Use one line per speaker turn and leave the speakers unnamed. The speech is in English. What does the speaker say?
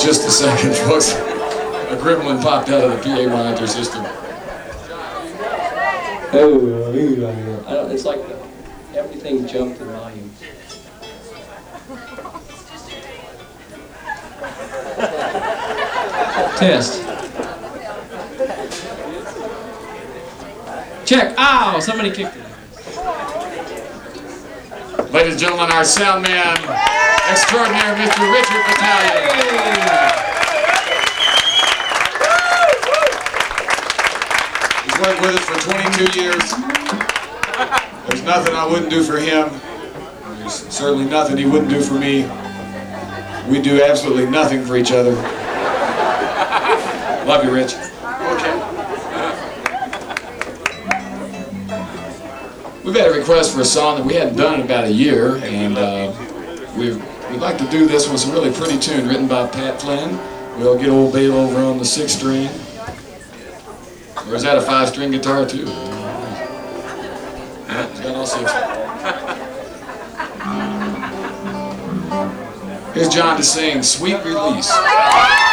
just a second, folks. A gremlin popped out of the PA monitor system.
Oh, it's like everything jumped in volume. Test. Check. Ow! Somebody kicked it.
Ladies and gentlemen, our sound man extraordinaire, Mr. Richard Battalion. He's worked with us for 22 years. There's nothing I wouldn't do for him. There's certainly nothing he wouldn't do for me. We do absolutely nothing for each other. Love you, Rich. We've had a request for a song that we hadn't done in about a year, and we'd like to do this one. It's a really pretty tune written by Pat Flynn. We'll get old Babe over on the 6th string. Or is that a 5-string guitar too? Yeah, he's got all 6. Here's John to sing Sweet Release.